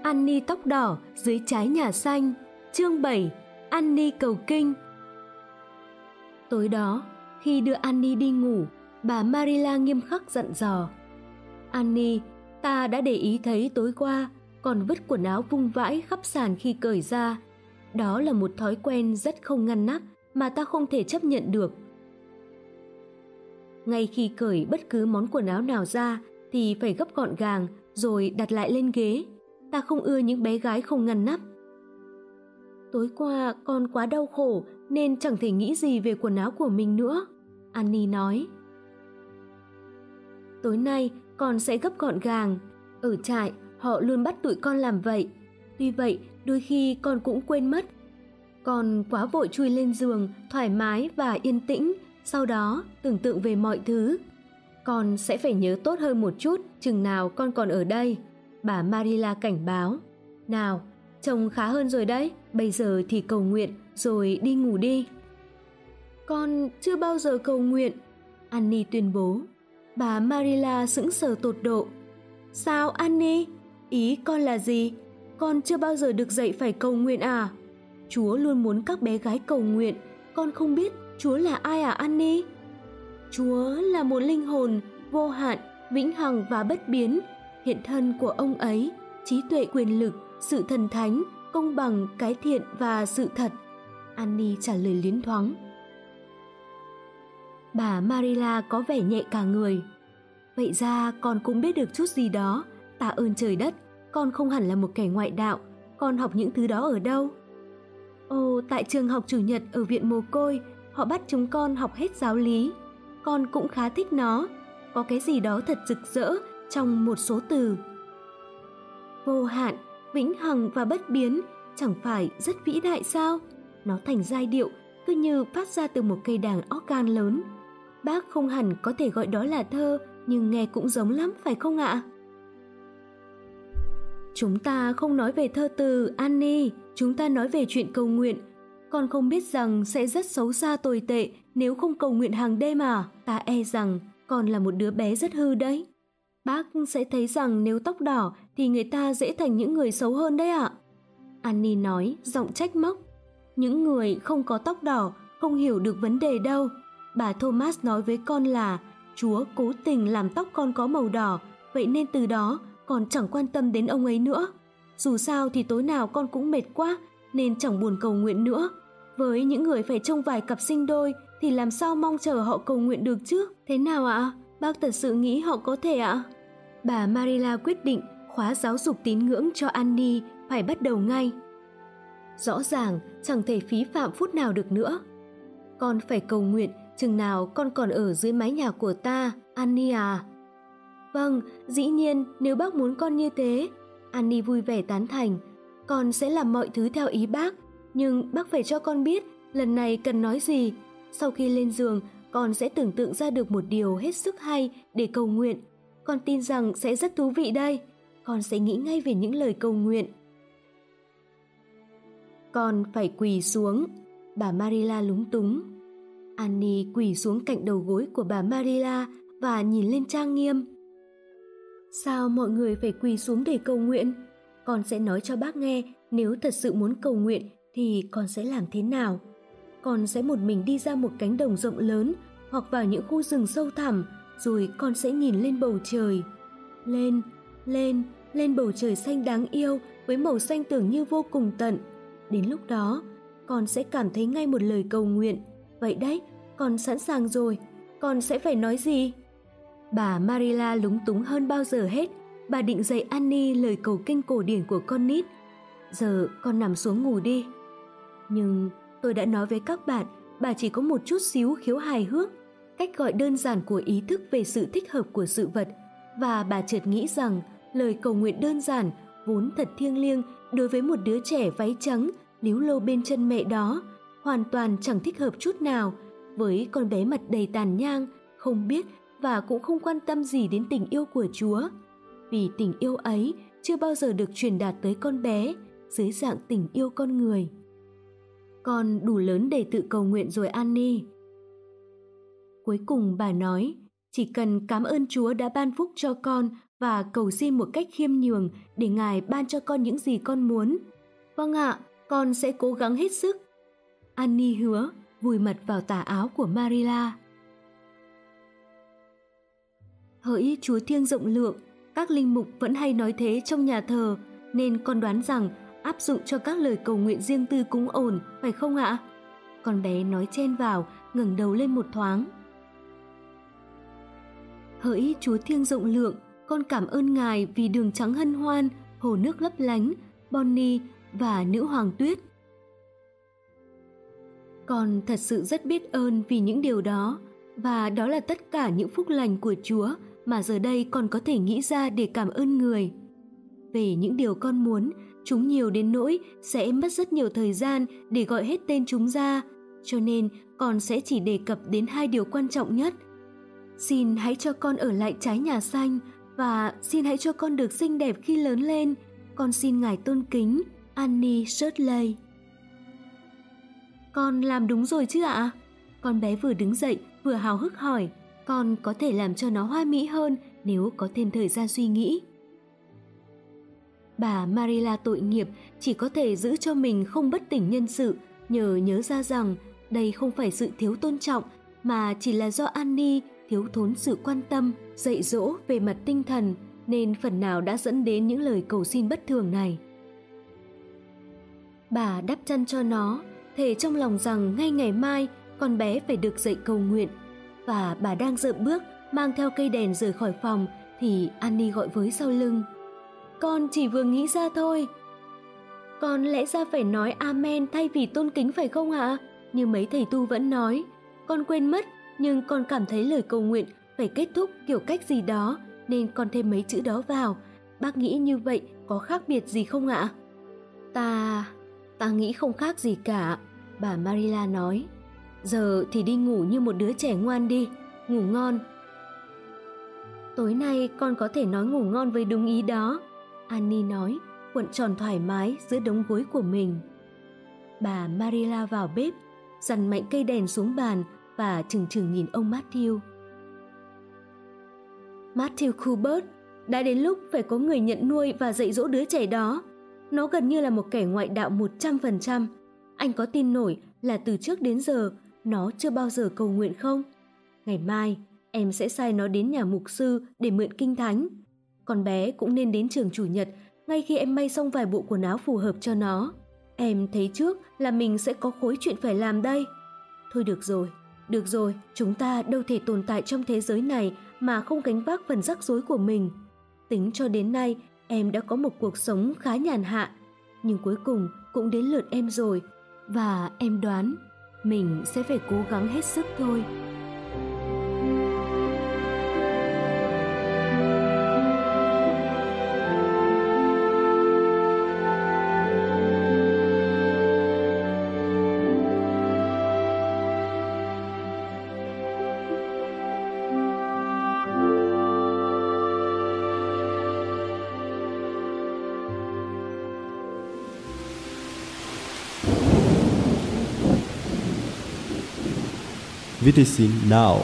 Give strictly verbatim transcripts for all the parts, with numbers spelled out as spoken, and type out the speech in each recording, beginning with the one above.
Annie tóc đỏ dưới trái nhà xanh. Chương bảy. Annie cầu kinh. Tối đó, khi đưa Annie đi ngủ, bà Marilla nghiêm khắc dặn dò. Annie, ta đã để ý thấy tối qua còn vứt quần áo vung vãi khắp sàn khi cởi ra. Đó là một thói quen rất không ngăn nắp mà ta không thể chấp nhận được. Ngay khi cởi bất cứ món quần áo nào ra thì phải gấp gọn gàng rồi đặt lại lên ghế. Ta không ưa những bé gái không ngăn nắp. Tối qua con quá đau khổ nên chẳng thể nghĩ gì về quần áo của mình nữa, Annie nói. Tối nay con sẽ gấp gọn gàng. Ở trại họ luôn bắt tụi con làm vậy. Tuy vậy đôi khi con cũng quên mất. Con quá vội chui lên giường thoải mái và yên tĩnh, sau đó tưởng tượng về mọi thứ. Con sẽ phải nhớ tốt hơn một chút chừng nào con còn ở đây, bà Marilla cảnh báo. Nào, trông khá hơn rồi đấy, bây giờ thì cầu nguyện rồi đi ngủ đi. Con chưa bao giờ cầu nguyện, Annie tuyên bố. Bà Marilla sững sờ tột độ. Sao Annie? Ý con là gì? Con chưa bao giờ được dạy phải cầu nguyện à? Chúa luôn muốn các bé gái cầu nguyện. Con không biết Chúa là ai à Annie? Chúa là một linh hồn vô hạn, vĩnh hằng và bất biến. Hiện thân của ông ấy, trí tuệ, quyền lực, sự thần thánh, công bằng, cái thiện và sự thật, Annie trả lời liến thoáng. Bà Marilla có vẻ nhẹ cả người. Vậy ra con cũng biết được chút gì đó. Tạ ơn trời đất, con không hẳn là một kẻ ngoại đạo. Con học những thứ đó ở đâu? Ồ, tại trường học chủ nhật ở viện mồ côi, họ bắt chúng con học hết giáo lý. Con cũng khá thích nó. Có cái gì đó thật rực rỡ trong một số từ. Vô hạn, vĩnh hằng và bất biến chẳng phải rất vĩ đại sao? Nó thành giai điệu cứ như phát ra từ một cây đàn organ lớn. Bác không hẳn có thể gọi đó là thơ, nhưng nghe cũng giống lắm phải không ạ? Chúng ta không nói về thơ từ, Annie, chúng ta nói về chuyện cầu nguyện. Con không biết rằng sẽ rất xấu xa tồi tệ nếu không cầu nguyện hàng đêm à? Ta e rằng con là một đứa bé rất hư đấy. Bác sẽ thấy rằng nếu tóc đỏ thì người ta dễ thành những người xấu hơn đấy ạ. Annie nói, giọng trách móc. Những người không có tóc đỏ không hiểu được vấn đề đâu. Bà Thomas nói với con là Chúa cố tình làm tóc con có màu đỏ, vậy nên từ đó con chẳng quan tâm đến ông ấy nữa. Dù sao thì tối nào con cũng mệt quá nên chẳng buồn cầu nguyện nữa. Với những người phải trông vài cặp sinh đôi thì làm sao mong chờ họ cầu nguyện được chứ? Thế nào ạ? Bác thật sự nghĩ họ có thể ạ? Bà Marilla quyết định khóa giáo dục tín ngưỡng cho Annie phải bắt đầu ngay. Rõ ràng chẳng thể phí phạm phút nào được nữa. Con phải cầu nguyện chừng nào con còn ở dưới mái nhà của ta, Annie à. Vâng, dĩ nhiên nếu bác muốn con như thế. Annie vui vẻ tán thành. Con sẽ làm mọi thứ theo ý bác, nhưng bác phải cho con biết lần này cần nói gì. Sau khi lên giường, con sẽ tưởng tượng ra được một điều hết sức hay để cầu nguyện. Con tin rằng sẽ rất thú vị đây. Con sẽ nghĩ ngay về những lời cầu nguyện. Con phải quỳ xuống. Bà Marilla lúng túng. Annie quỳ xuống cạnh đầu gối của bà Marilla và nhìn lên trang nghiêm. Sao mọi người phải quỳ xuống để cầu nguyện? Con sẽ nói cho bác nghe nếu thật sự muốn cầu nguyện thì con sẽ làm thế nào. Con sẽ một mình đi ra một cánh đồng rộng lớn hoặc vào những khu rừng sâu thẳm, rồi con sẽ nhìn lên bầu trời. Lên, lên, lên bầu trời xanh đáng yêu với màu xanh tưởng như vô cùng tận. Đến lúc đó, con sẽ cảm thấy ngay một lời cầu nguyện. Vậy đấy, con sẵn sàng rồi. Con sẽ phải nói gì? Bà Marilla lúng túng hơn bao giờ hết. Bà định dạy Annie lời cầu kinh cổ điển của con nít. Giờ con nằm xuống ngủ đi. Nhưng tôi đã nói với các bạn, bà chỉ có một chút xíu khiếu hài hước, cách gọi đơn giản của ý thức về sự thích hợp của sự vật. Và bà chợt nghĩ rằng lời cầu nguyện đơn giản vốn thật thiêng liêng đối với một đứa trẻ váy trắng líu lô bên chân mẹ đó, hoàn toàn chẳng thích hợp chút nào với con bé mặt đầy tàn nhang, không biết và cũng không quan tâm gì đến tình yêu của Chúa. Vì tình yêu ấy chưa bao giờ được truyền đạt tới con bé dưới dạng tình yêu con người. Con đủ lớn để tự cầu nguyện rồi Annie. Cuối cùng bà nói, chỉ cần cảm ơn Chúa đã ban phúc cho con và cầu xin một cách khiêm nhường để Ngài ban cho con những gì con muốn. Vâng ạ, con sẽ cố gắng hết sức. Annie hứa, vùi mặt vào tà áo của Marilla. Hỡi Chúa Thiêng rộng lượng, các linh mục vẫn hay nói thế trong nhà thờ, nên con đoán rằng áp dụng cho các lời cầu nguyện riêng tư cũng ổn, phải không ạ? Con bé nói chen vào, ngẩng đầu lên một thoáng. Hỡi Chúa Thiêng rộng lượng, con cảm ơn Ngài vì đường trắng hân hoan, hồ nước lấp lánh, Bonnie và nữ hoàng tuyết. Con thật sự rất biết ơn vì những điều đó, và đó là tất cả những phúc lành của Chúa mà giờ đây con có thể nghĩ ra để cảm ơn Người. Về những điều con muốn, chúng nhiều đến nỗi sẽ mất rất nhiều thời gian để gọi hết tên chúng ra, cho nên con sẽ chỉ đề cập đến hai điều quan trọng nhất. Xin hãy cho con ở lại trái nhà xanh, và xin hãy cho con được xinh đẹp khi lớn lên. Con xin Ngài tôn kính, Annie Shirley. Con làm đúng rồi chứ ạ? Con bé vừa đứng dậy vừa háo hức hỏi. Con có thể làm cho nó hoa mỹ hơn nếu có thêm thời gian suy nghĩ. Bà Marilla tội nghiệp chỉ có thể giữ cho mình không bất tỉnh nhân sự nhờ nhớ ra rằng đây không phải sự thiếu tôn trọng mà chỉ là do Annie thiếu thốn sự quan tâm, dạy dỗ về mặt tinh thần nên phần nào đã dẫn đến những lời cầu xin bất thường này. Bà đắp chăn cho nó, thề trong lòng rằng ngay ngày mai con bé phải được dậy cầu nguyện, và bà đang dợm bước mang theo cây đèn rời khỏi phòng thì Annie gọi với sau lưng. Con chỉ vừa nghĩ ra thôi. Con lẽ ra phải nói amen thay vì tôn kính phải không ạ? Như mấy thầy tu vẫn nói. Con quên mất, nhưng con cảm thấy lời cầu nguyện phải kết thúc kiểu cách gì đó, nên con thêm mấy chữ đó vào. Bác nghĩ như vậy có khác biệt gì không ạ? Ta... ta nghĩ không khác gì cả, bà Marilla nói. Giờ thì đi ngủ như một đứa trẻ ngoan đi, ngủ ngon. Tối nay con có thể nói ngủ ngon với đúng ý đó, Annie nói, cuộn tròn thoải mái giữa đống gối của mình. Bà Marilla vào bếp, dằn mạnh cây đèn xuống bàn và chừng chừng nhìn ông Matthew. Matthew Cuthbert, đã đến lúc phải có người nhận nuôi và dạy dỗ đứa trẻ đó. Nó gần như là một kẻ ngoại đạo một trăm phần trăm. Anh có tin nổi là từ trước đến giờ nó chưa bao giờ cầu nguyện không? Ngày mai, em sẽ sai nó đến nhà mục sư để mượn kinh thánh. Con bé cũng nên đến trường chủ nhật ngay khi em may xong vài bộ quần áo phù hợp cho nó. Em thấy trước là mình sẽ có khối chuyện phải làm đây. Thôi được rồi, được rồi, chúng ta đâu thể tồn tại trong thế giới này mà không gánh vác phần rắc rối của mình. Tính cho đến nay, em đã có một cuộc sống khá nhàn hạ, nhưng cuối cùng cũng đến lượt em rồi, và em đoán mình sẽ phải cố gắng hết sức thôi. Witnessing now.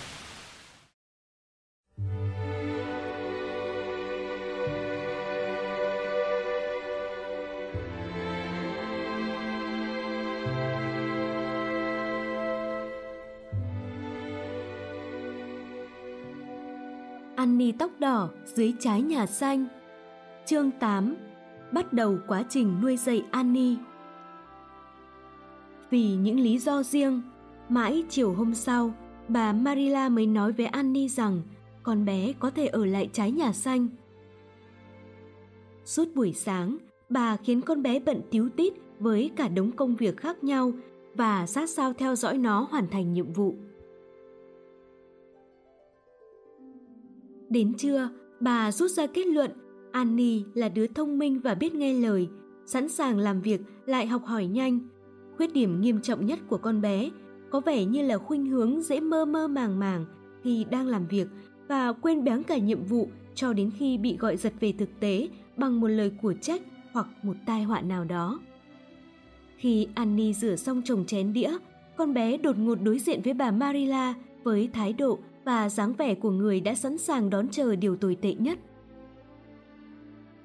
Annie tóc đỏ dưới trái nhà xanh. Chương tám. Bắt đầu quá trình nuôi dạy Annie. Vì những lý do riêng, mãi chiều hôm sau, bà Marilla mới nói với Annie rằng con bé có thể ở lại trái nhà xanh. Suốt buổi sáng, bà khiến con bé bận tíu tít với cả đống công việc khác nhau và sát sao theo dõi nó hoàn thành nhiệm vụ. Đến trưa, bà rút ra kết luận Annie là đứa thông minh và biết nghe lời, sẵn sàng làm việc lại học hỏi nhanh. Khuyết điểm nghiêm trọng nhất của con bé có vẻ như là khuynh hướng dễ mơ mơ màng màng khi đang làm việc và quên béng cả nhiệm vụ cho đến khi bị gọi giật về thực tế bằng một lời của trách hoặc một tai họa nào đó. Khi Annie rửa xong chồng chén đĩa, con bé đột ngột đối diện với bà Marilla với thái độ và dáng vẻ của người đã sẵn sàng đón chờ điều tồi tệ nhất.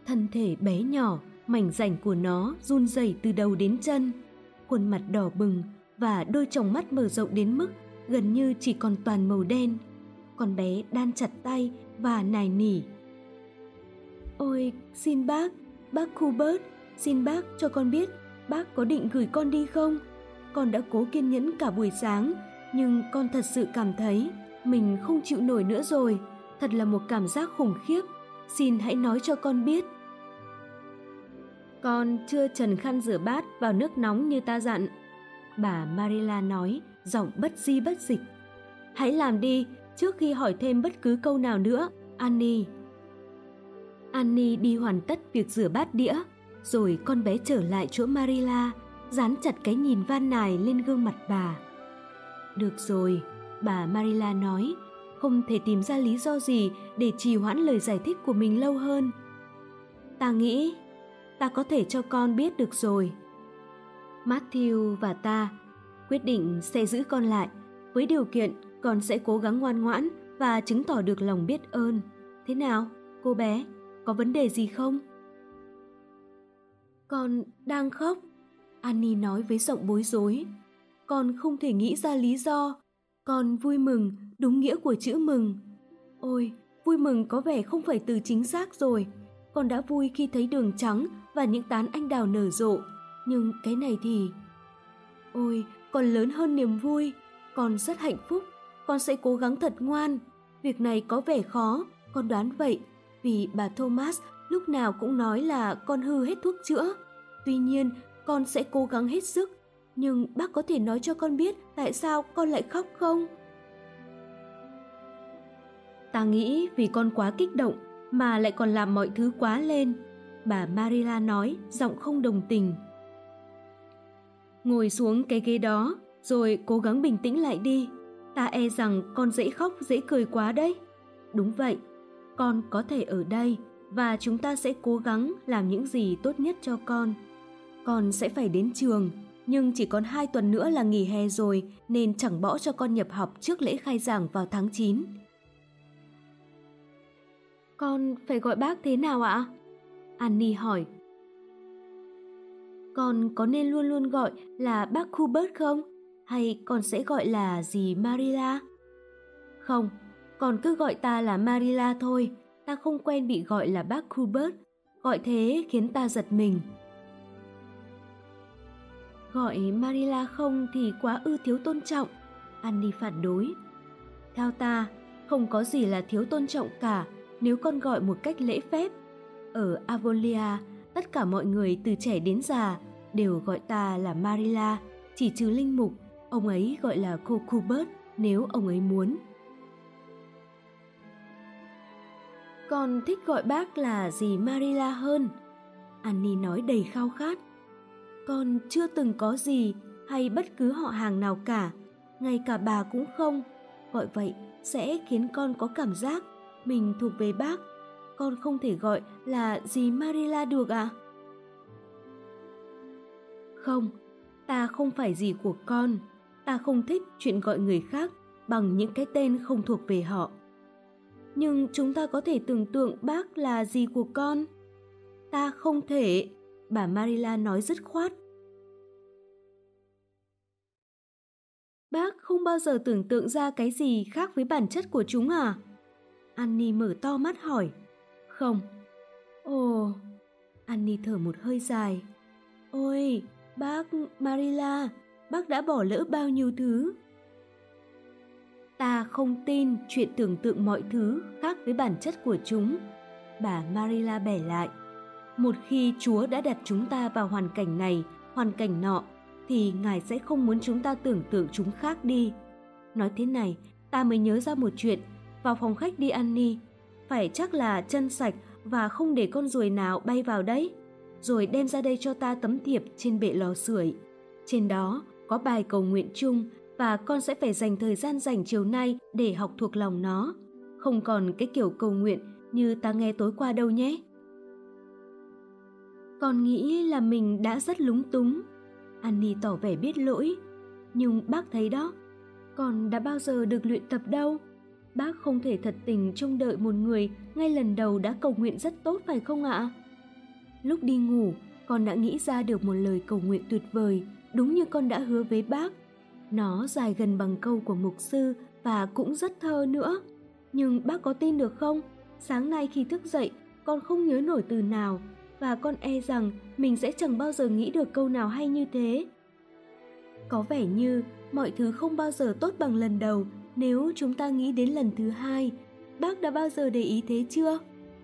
Thân thể bé nhỏ, mảnh rảnh của nó run rẩy từ đầu đến chân. Khuôn mặt đỏ bừng và đôi tròng mắt mở rộng đến mức gần như chỉ còn toàn màu đen. Con bé đan chặt tay và nài nỉ. Ôi, xin bác, bác Hubert, xin bác cho con biết bác có định gửi con đi không? Con đã cố kiên nhẫn cả buổi sáng, nhưng con thật sự cảm thấy mình không chịu nổi nữa rồi. Thật là một cảm giác khủng khiếp. Xin hãy nói cho con biết. Con chưa trần khăn rửa bát vào nước nóng như ta dặn, bà Marilla nói, giọng bất di bất dịch. Hãy làm đi trước khi hỏi thêm bất cứ câu nào nữa, Annie. Annie đi hoàn tất việc rửa bát đĩa, rồi con bé trở lại chỗ Marilla, dán chặt cái nhìn van nài lên gương mặt bà. Được rồi, bà Marilla nói, không thể tìm ra lý do gì để trì hoãn lời giải thích của mình lâu hơn. Ta nghĩ ta có thể cho con biết được rồi. Matthew và ta quyết định sẽ giữ con lại, với điều kiện con sẽ cố gắng ngoan ngoãn và chứng tỏ được lòng biết ơn. Thế nào, cô bé, có vấn đề gì không? Con đang khóc, Annie nói với giọng bối rối. Con không thể nghĩ ra lý do. Con vui mừng, đúng nghĩa của chữ mừng. Ôi, vui mừng có vẻ không phải từ chính xác rồi. Con đã vui khi thấy đường trắng và những tán anh đào nở rộ. Nhưng cái này thì... Ôi, còn lớn hơn niềm vui. Con rất hạnh phúc. Con sẽ cố gắng thật ngoan. Việc này có vẻ khó, con đoán vậy. Vì bà Thomas lúc nào cũng nói là con hư hết thuốc chữa. Tuy nhiên, con sẽ cố gắng hết sức. Nhưng bác có thể nói cho con biết tại sao con lại khóc không? Ta nghĩ vì con quá kích động mà lại còn làm mọi thứ quá lên, bà Marilla nói, giọng không đồng tình. Ngồi xuống cái ghế đó, rồi cố gắng bình tĩnh lại đi. Ta e rằng con dễ khóc dễ cười quá đấy. Đúng vậy, con có thể ở đây và chúng ta sẽ cố gắng làm những gì tốt nhất cho con. Con sẽ phải đến trường, nhưng chỉ còn hai tuần nữa là nghỉ hè rồi nên chẳng bỏ cho con nhập học trước lễ khai giảng vào tháng chín. Con phải gọi bác thế nào ạ? Annie hỏi. Con có nên luôn luôn gọi là bác Hubert không? Hay con sẽ gọi là dì Marilla? Không, con cứ gọi ta là Marilla thôi. Ta không quen bị gọi là bác Hubert. Gọi thế khiến ta giật mình. Gọi Marilla không thì quá ư thiếu tôn trọng, Annie phản đối. Theo ta, không có gì là thiếu tôn trọng cả nếu con gọi một cách lễ phép. Ở Avolia, tất cả mọi người từ trẻ đến già đều gọi ta là Marilla, chỉ trừ linh mục, ông ấy gọi là cô Hubert nếu ông ấy muốn. Con thích gọi bác là dì Marilla hơn, Annie nói đầy khao khát. Con chưa từng có gì hay bất cứ họ hàng nào cả, ngay cả bà cũng không. Gọi vậy sẽ khiến con có cảm giác mình thuộc về bác. Con không thể gọi là dì Marilla được à? Không, ta không phải dì của con. Ta không thích chuyện gọi người khác bằng những cái tên không thuộc về họ. Nhưng chúng ta có thể tưởng tượng bác là dì của con. Ta không thể, bà Marilla nói dứt khoát. Bác không bao giờ tưởng tượng ra cái gì khác với bản chất của chúng à? Annie mở to mắt hỏi. Không. Ồ, Annie thở một hơi dài. Ôi, bác Marilla, bác đã bỏ lỡ bao nhiêu thứ. Ta không tin chuyện tưởng tượng mọi thứ khác với bản chất của chúng, bà Marilla bẻ lại. Một khi Chúa đã đặt chúng ta vào hoàn cảnh này, hoàn cảnh nọ, thì Ngài sẽ không muốn chúng ta tưởng tượng chúng khác đi. Nói thế này, ta mới nhớ ra một chuyện. Vào phòng khách đi Annie, phải chắc là chân sạch và không để con ruồi nào bay vào đấy. Rồi đem ra đây cho ta tấm thiệp trên bệ lò sưởi. Trên đó có bài cầu nguyện chung và con sẽ phải dành thời gian rảnh chiều nay để học thuộc lòng nó. Không còn cái kiểu cầu nguyện như ta nghe tối qua đâu nhé. Con nghĩ là mình đã rất lúng túng. Annie tỏ vẻ biết lỗi. Nhưng bác thấy đó, con đã bao giờ được luyện tập đâu. Bác không thể thật tình trông đợi một người ngay lần đầu đã cầu nguyện rất tốt phải không ạ? Lúc đi ngủ, con đã nghĩ ra được một lời cầu nguyện tuyệt vời, đúng như con đã hứa với bác. Nó dài gần bằng câu của mục sư và cũng rất thơ nữa. Nhưng bác có tin được không? Sáng nay khi thức dậy, con không nhớ nổi từ nào, và con e rằng mình sẽ chẳng bao giờ nghĩ được câu nào hay như thế. Có vẻ như mọi thứ không bao giờ tốt bằng lần đầu nếu chúng ta nghĩ đến lần thứ hai. Bác đã bao giờ để ý thế chưa?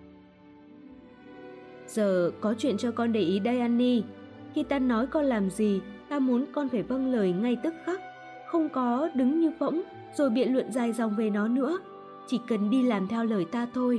Giờ có chuyện cho con để ý đây Annie. Khi ta nói con làm gì, ta muốn con phải vâng lời ngay tức khắc, không có đứng như võng rồi biện luận dài dòng về nó nữa. Chỉ cần đi làm theo lời ta thôi.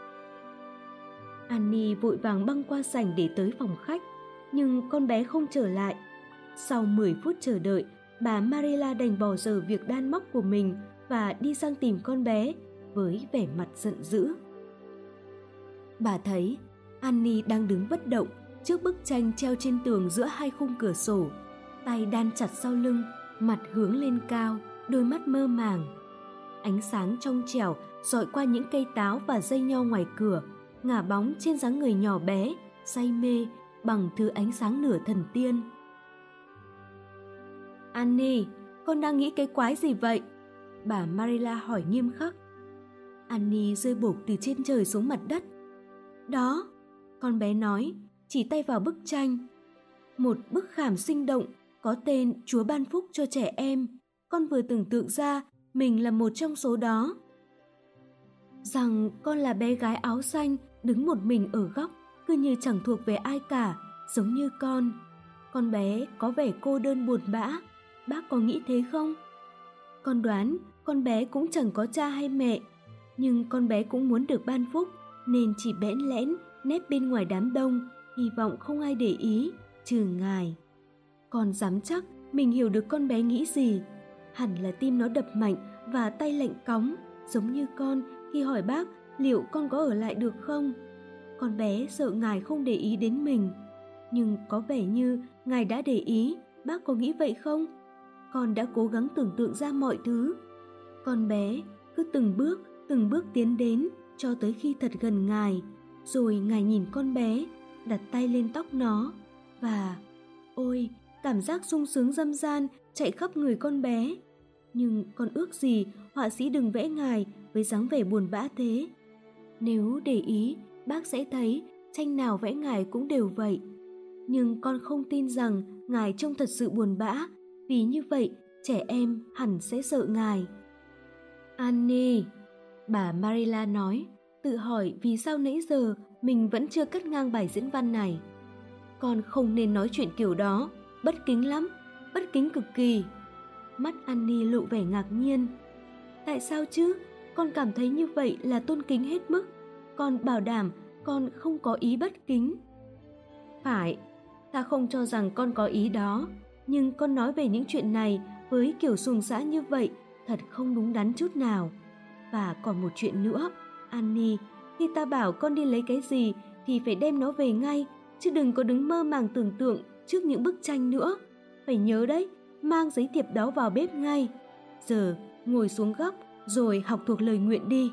Annie vội vàng băng qua sảnh để tới phòng khách, nhưng con bé không trở lại. Sau mười phút chờ đợi, bà Marilla đành bỏ dở việc đan móc của mình và đi sang tìm con bé với vẻ mặt giận dữ. Bà thấy Annie đang đứng bất động trước bức tranh treo trên tường giữa hai khung cửa sổ, tay đan chặt sau lưng, mặt hướng lên cao, đôi mắt mơ màng. Ánh sáng trong trẻo dọi qua những cây táo và dây nho ngoài cửa, ngả bóng trên dáng người nhỏ bé, say mê bằng thứ ánh sáng nửa thần tiên. Annie, con đang nghĩ cái quái gì vậy? Bà Marilla hỏi nghiêm khắc. Annie rơi bộp từ trên trời xuống mặt đất. Đó, con bé nói, chỉ tay vào bức tranh. Một bức khảm sinh động có tên Chúa ban phúc cho trẻ em. Con vừa tưởng tượng ra mình là một trong số đó. Rằng con là bé gái áo xanh đứng một mình ở góc, cứ như chẳng thuộc về ai cả, giống như con. Con bé có vẻ cô đơn buồn bã. Bác có nghĩ thế không? Con đoán con bé cũng chẳng có cha hay mẹ, nhưng con bé cũng muốn được ban phúc nên chỉ bẽn lẽn nép bên ngoài đám đông, hy vọng không ai để ý, trừ ngài. Con dám chắc mình hiểu được con bé nghĩ gì. Hẳn là tim nó đập mạnh và tay lạnh cóng, giống như con khi hỏi bác liệu con có ở lại được không. Con bé sợ ngài không để ý đến mình, nhưng có vẻ như ngài đã để ý. Bác có nghĩ vậy không? Con đã cố gắng tưởng tượng ra mọi thứ. Con bé cứ từng bước, từng bước tiến đến cho tới khi thật gần ngài. Rồi ngài nhìn con bé, đặt tay lên tóc nó. Và, ôi, cảm giác sung sướng dâm gian chạy khắp người con bé. Nhưng con ước gì họa sĩ đừng vẽ ngài với dáng vẻ buồn bã thế. Nếu để ý, bác sẽ thấy tranh nào vẽ ngài cũng đều vậy. Nhưng con không tin rằng ngài trông thật sự buồn bã, vì như vậy trẻ em hẳn sẽ sợ ngài. Annie, bà Marilla nói, tự hỏi vì sao nãy giờ mình vẫn chưa cắt ngang bài diễn văn này. Con không nên nói chuyện kiểu đó, bất kính lắm, bất kính cực kỳ. Mắt Annie lộ vẻ ngạc nhiên. Tại sao chứ? Con cảm thấy như vậy là tôn kính hết mức. Con bảo đảm con không có ý bất kính. Phải, ta không cho rằng con có ý đó, nhưng con nói về những chuyện này với kiểu xuồng xã như vậy thật không đúng đắn chút nào. Và còn một chuyện nữa, Annie, khi ta bảo con đi lấy cái gì thì phải đem nó về ngay, chứ đừng có đứng mơ màng tưởng tượng trước những bức tranh nữa. Phải nhớ đấy, mang giấy thiệp đó vào bếp ngay. Giờ ngồi xuống góc rồi học thuộc lời nguyện đi.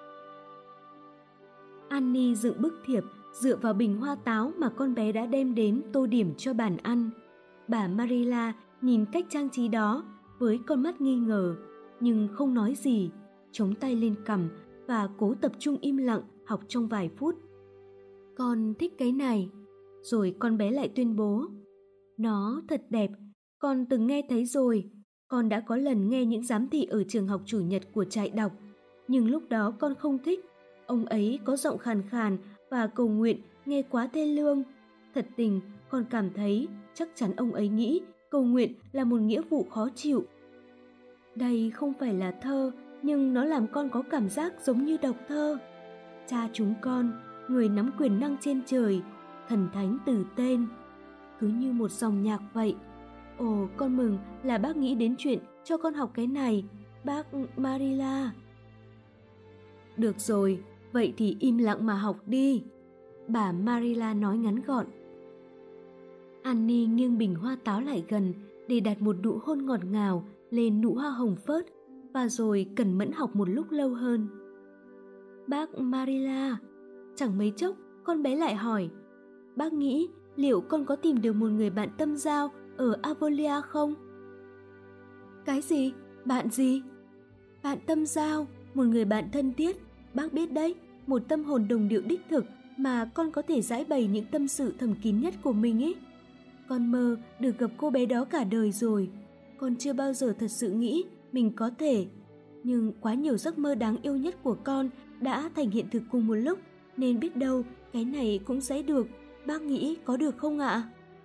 Annie dựng bức thiệp dựa vào bình hoa táo mà con bé đã đem đến tô điểm cho bàn ăn. Bà Marilla nhìn cách trang trí đó với con mắt nghi ngờ, nhưng không nói gì, chống tay lên cằm và cố tập trung im lặng học trong vài phút. Con thích cái này. Rồi con bé lại tuyên bố, nó thật đẹp, con từng nghe thấy rồi. Con đã có lần nghe những giám thị ở trường học chủ nhật của trại đọc, nhưng lúc đó con không thích. Ông ấy có giọng khàn khàn và cầu nguyện nghe quá thê lương. Thật tình, con cảm thấy chắc chắn ông ấy nghĩ cầu nguyện là một nghĩa vụ khó chịu. Đây không phải là thơ, nhưng nó làm con có cảm giác giống như đọc thơ. Cha chúng con, người nắm quyền năng trên trời, thần thánh từ tên. Cứ như một dòng nhạc vậy. Ồ, con mừng là bác nghĩ đến chuyện cho con học cái này, bác Marilla. Được rồi, vậy thì im lặng mà học đi, bà Marilla nói ngắn gọn. Annie nghiêng bình hoa táo lại gần để đặt một nụ hôn ngọt ngào lên nụ hoa hồng phớt, và rồi cẩn mẫn học một lúc lâu hơn. Bác Marilla, chẳng mấy chốc con bé lại hỏi, bác nghĩ liệu con có tìm được một người bạn tâm giao ở Avolia không? Cái gì? Bạn gì? Bạn tâm giao, một người bạn thân thiết, bác biết đấy, một tâm hồn đồng điệu đích thực mà con có thể giải bày những tâm sự thầm kín nhất của mình ấy. Con mơ được gặp cô bé đó cả đời rồi, con chưa bao giờ thật sự nghĩ mình có thể. Nhưng quá nhiều giấc mơ đáng yêu nhất của con đã thành hiện thực cùng một lúc, nên biết đâu cái này cũng sẽ được, bác nghĩ có được không ạ?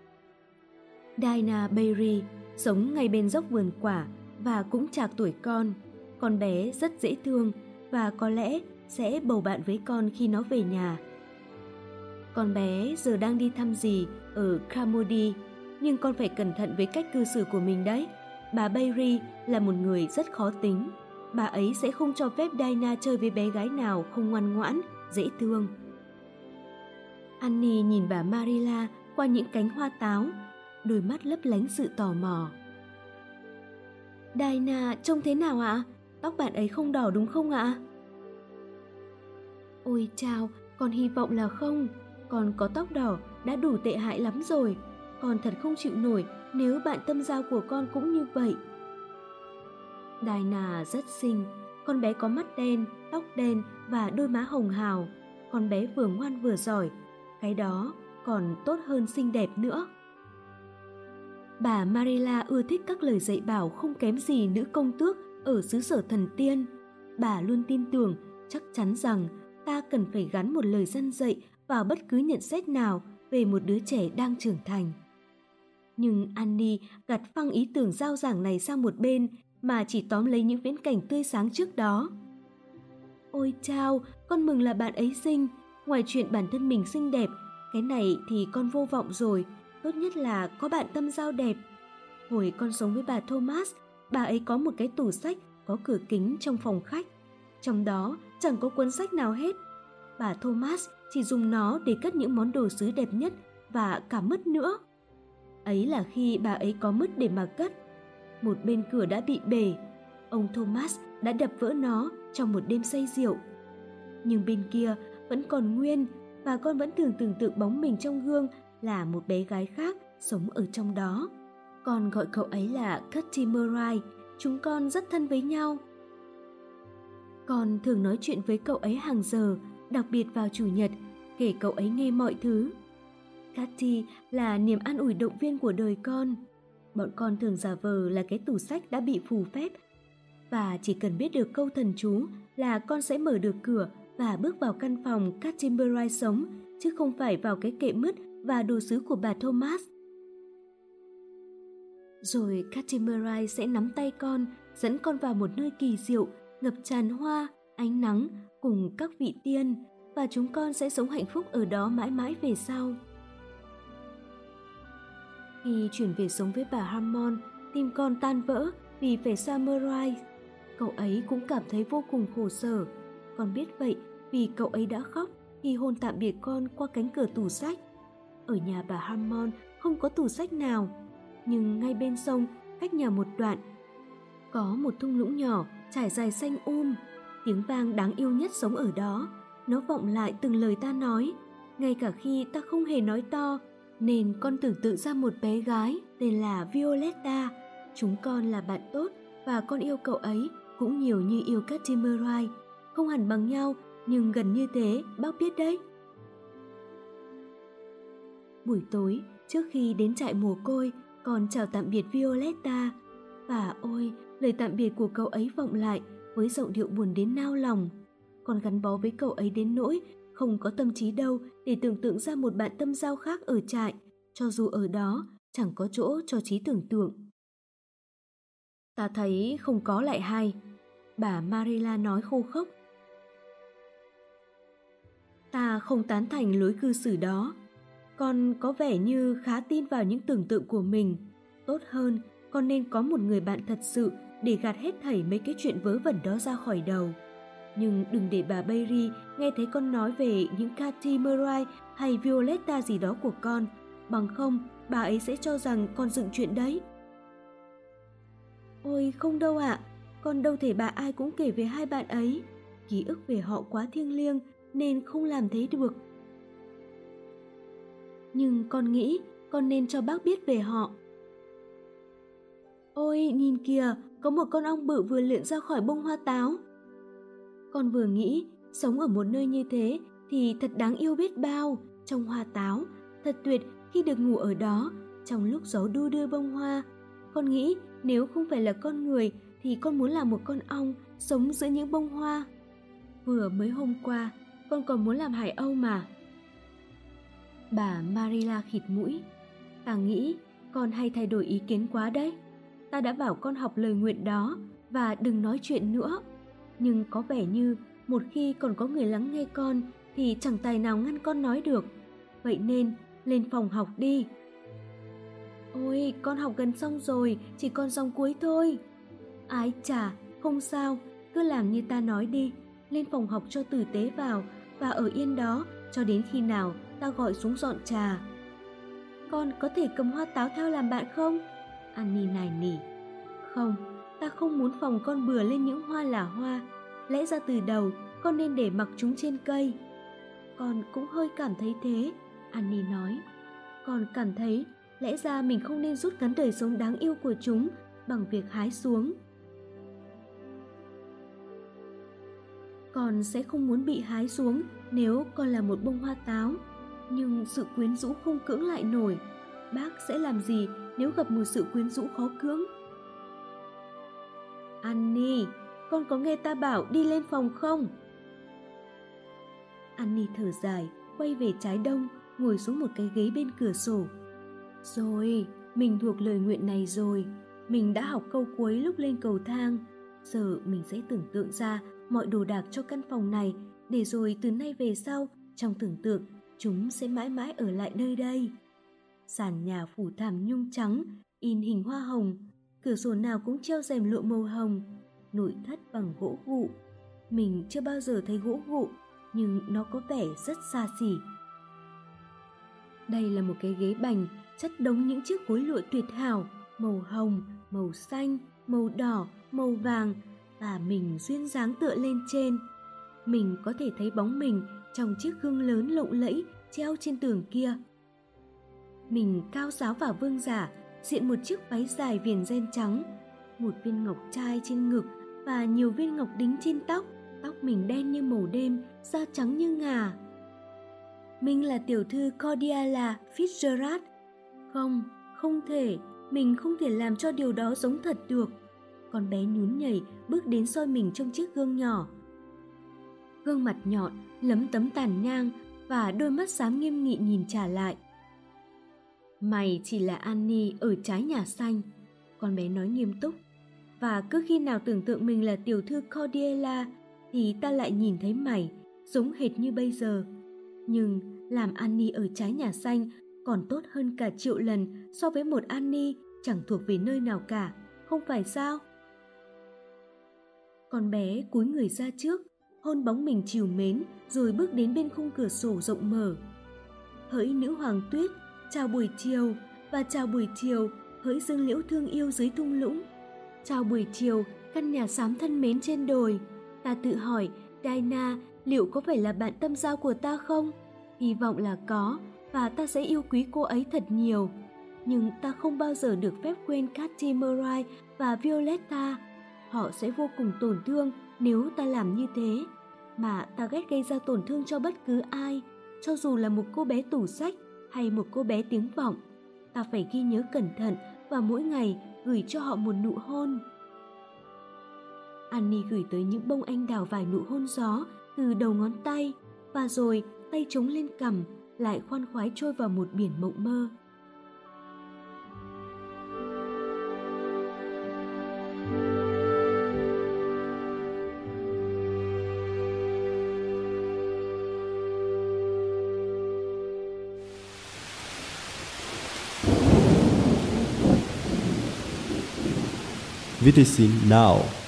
Dinah Barry sống ngay bên dốc vườn quả và cũng trạc tuổi con. Con bé rất dễ thương và có lẽ sẽ bầu bạn với con khi nó về nhà. Con bé giờ đang đi thăm dì ở Carmody, nhưng con phải cẩn thận với cách cư xử của mình đấy. Bà Barry là một người rất khó tính. Bà ấy sẽ không cho phép Dinah chơi với bé gái nào không ngoan ngoãn, dễ thương. Annie nhìn bà Marilla qua những cánh hoa táo, đôi mắt lấp lánh sự tò mò. Dinah trông thế nào ạ? Tóc bạn ấy không đỏ đúng không ạ? Ôi chao, con hy vọng là không. Con có tóc đỏ đã đủ tệ hại lắm rồi. Con thật không chịu nổi nếu bạn tâm giao của con cũng như vậy. Dinah rất xinh. Con bé có mắt đen, tóc đen và đôi má hồng hào. Con bé vừa ngoan vừa giỏi. Cái đó còn tốt hơn xinh đẹp nữa. Bà Marilla ưa thích các lời dạy bảo không kém gì nữ công tước ở xứ sở thần tiên. Bà luôn tin tưởng, chắc chắn rằng ta cần phải gắn một lời răn dạy vào bất cứ nhận xét nào về một đứa trẻ đang trưởng thành. Nhưng Annie gạt phăng ý tưởng giao giảng này sang một bên mà chỉ tóm lấy những viễn cảnh tươi sáng trước đó. Ôi chao, con mừng là bạn ấy xinh. Ngoài chuyện bản thân mình xinh đẹp, cái này thì con vô vọng rồi. Tốt nhất là có bạn tâm giao đẹp. Hồi con sống với bà Thomas, bà ấy có một cái tủ sách có cửa kính trong phòng khách. Trong đó chẳng có cuốn sách nào hết. Bà Thomas chỉ dùng nó để cất những món đồ sứ đẹp nhất và cả mứt nữa. Ấy là khi bà ấy có mứt để mà cất. Một bên cửa đã bị bể. Ông Thomas đã đập vỡ nó trong một đêm say rượu. Nhưng bên kia vẫn còn nguyên và con vẫn thường tưởng tượng bóng mình trong gương là một bé gái khác sống ở trong đó. Con gọi cậu ấy là Cutty Murray. Chúng con rất thân với nhau. Con thường nói chuyện với cậu ấy hàng giờ, đặc biệt vào chủ nhật, kể cậu ấy nghe mọi thứ. Cutty là niềm an ủi động viên của đời con. Bọn con thường giả vờ là cái tủ sách đã bị phù phép, và chỉ cần biết được câu thần chú là con sẽ mở được cửa và bước vào căn phòng Cutty Murray sống, chứ không phải vào cái kệ mứt và đồ sứ của bà Thomas. Rồi Cutty Murray sẽ nắm tay con, dẫn con vào một nơi kỳ diệu, ngập tràn hoa, ánh nắng cùng các vị tiên, và chúng con sẽ sống hạnh phúc ở đó mãi mãi về sau. Khi chuyển về sống với bà Hammond, tim con tan vỡ vì phải xa Murray. Cậu ấy cũng cảm thấy vô cùng khổ sở. Con biết vậy vì cậu ấy đã khóc khi hôn tạm biệt con qua cánh cửa tủ sách. Ở nhà bà Hammond không có tủ sách nào, nhưng ngay bên sông, cách nhà một đoạn, có một thung lũng nhỏ trải dài xanh um. Tiếng vang đáng yêu nhất sống ở đó. Nó vọng lại từng lời ta nói, ngay cả khi ta không hề nói to, nên con tưởng tượng ra một bé gái tên là Violetta. Chúng con là bạn tốt và con yêu cậu ấy cũng nhiều như yêu Cutty Murray. Không hẳn bằng nhau, nhưng gần như thế, bác biết đấy. Buổi tối, trước khi đến trại mồ côi, con chào tạm biệt Violetta. Và ôi, lời tạm biệt của cậu ấy vọng lại với giọng điệu buồn đến nao lòng. Con gắn bó với cậu ấy đến nỗi không có tâm trí đâu để tưởng tượng ra một bạn tâm giao khác ở trại, cho dù ở đó chẳng có chỗ cho trí tưởng tượng. Ta thấy không có lại hay, bà Marilla nói khô khốc. Ta không tán thành lối cư xử đó. Con có vẻ như khá tin vào những tưởng tượng của mình. Tốt hơn, con nên có một người bạn thật sự để gạt hết thảy mấy cái chuyện vớ vẩn đó ra khỏi đầu. Nhưng đừng để bà Barry nghe thấy con nói về những Cutty Murray hay Violetta gì đó của con, bằng không bà ấy sẽ cho rằng con dựng chuyện đấy. Ôi không đâu ạ, con đâu thể bà ai cũng kể về hai bạn ấy. Ký ức về họ quá thiêng liêng nên không làm thế được. nhưng con nghĩ con nên cho bác biết về họ. Ôi, nhìn kìa, có một con ong bự vừa lượn ra khỏi bông hoa táo. Con vừa nghĩ, sống ở một nơi như thế thì thật đáng yêu biết bao, trong hoa táo, thật tuyệt khi được ngủ ở đó, trong lúc gió đu đưa bông hoa. Con nghĩ nếu không phải là con người thì con muốn là một con ong sống giữa những bông hoa. Vừa mới hôm qua, con còn muốn làm hải âu mà. Bà Marilla khịt mũi. Ta nghĩ con hay thay đổi ý kiến quá đấy. Ta đã bảo con học lời nguyện đó và đừng nói chuyện nữa. Nhưng có vẻ như một khi còn có người lắng nghe con thì chẳng tài nào ngăn con nói được. Vậy nên lên phòng học đi. Ôi, con học gần xong rồi, chỉ còn dòng cuối thôi. Ái chà, không sao, cứ làm như ta nói đi. Lên phòng học cho tử tế vào và ở yên đó cho đến khi nào ta gọi xuống dọn trà. Con có thể cầm hoa táo theo làm bạn không? Annie nài nỉ. Không, ta không muốn phòng con bừa lên những hoa là hoa. Lẽ ra từ đầu con nên để mặc chúng trên cây. Con cũng hơi cảm thấy thế, Annie nói. Con cảm thấy lẽ ra mình không nên rút ngắn đời sống đáng yêu của chúng bằng việc hái xuống. Con sẽ không muốn bị hái xuống nếu con là một bông hoa táo. Nhưng sự quyến rũ không cưỡng lại nổi. Bác sẽ làm gì nếu gặp một sự quyến rũ khó cưỡng? Annie, con có nghe ta bảo đi lên phòng không? Annie thở dài, quay về trái đông, ngồi xuống một cái ghế bên cửa sổ. Rồi, mình thuộc lời nguyện này rồi. Mình đã học câu cuối lúc lên cầu thang. Giờ mình sẽ tưởng tượng ra mọi đồ đạc cho căn phòng này, để rồi từ nay về sau, trong tưởng tượng, chúng sẽ mãi mãi ở lại nơi đây. Sàn nhà phủ thảm nhung trắng, in hình hoa hồng, cửa sổ nào cũng treo rèm lụa màu hồng, nội thất bằng gỗ gụ. Mình chưa bao giờ thấy gỗ gụ, nhưng nó có vẻ rất xa xỉ. Đây là một cái ghế bành, chất đống những chiếc gối lụa tuyệt hảo, màu hồng, màu xanh, màu đỏ, màu vàng, và mình duyên dáng tựa lên trên. Mình có thể thấy bóng mình trong chiếc gương lớn lộng lẫy treo trên tường kia. Mình cao ráo và vương giả, diện một chiếc váy dài viền ren trắng, một viên ngọc trai trên ngực và nhiều viên ngọc đính trên tóc. Tóc mình đen như màu đêm, da trắng như ngà. Mình là tiểu thư Cordelia Fitzgerald. Không, không thể, mình không thể làm cho điều đó giống thật được. Con bé nhún nhảy bước đến soi mình trong chiếc gương nhỏ. Gương mặt nhọn, lấm tấm tàn nhang và đôi mắt xám nghiêm nghị nhìn trả lại. Mày chỉ là Annie ở trái nhà xanh, con bé nói nghiêm túc. Và cứ khi nào tưởng tượng mình là tiểu thư Cordelia thì ta lại nhìn thấy mày, giống hệt như bây giờ. Nhưng làm Annie ở trái nhà xanh còn tốt hơn cả triệu lần so với một Annie chẳng thuộc về nơi nào cả, không phải sao? Con bé cúi người ra trước, hôn bóng mình trìu mến rồi bước đến bên khung cửa sổ rộng mở. Hỡi nữ hoàng tuyết, chào buổi chiều, và chào buổi chiều, hỡi dương liễu thương yêu dưới thung lũng. Chào buổi chiều, căn nhà xám thân mến trên đồi. Ta tự hỏi, Diana liệu có phải là bạn tâm giao của ta không? Hy vọng là có, và ta sẽ yêu quý cô ấy thật nhiều. Nhưng ta không bao giờ được phép quên Katy Murray và Violetta. Họ sẽ vô cùng tổn thương nếu ta làm như thế. Mà ta ghét gây ra tổn thương cho bất cứ ai, cho dù là một cô bé tủ sách hay một cô bé tiếng vọng. Ta phải ghi nhớ cẩn thận và mỗi ngày gửi cho họ một nụ hôn. Annie gửi tới những bông anh đào vài nụ hôn gió từ đầu ngón tay, và rồi tay chống lên cằm, lại khoan khoái trôi vào một biển mộng mơ. Witnessing Now.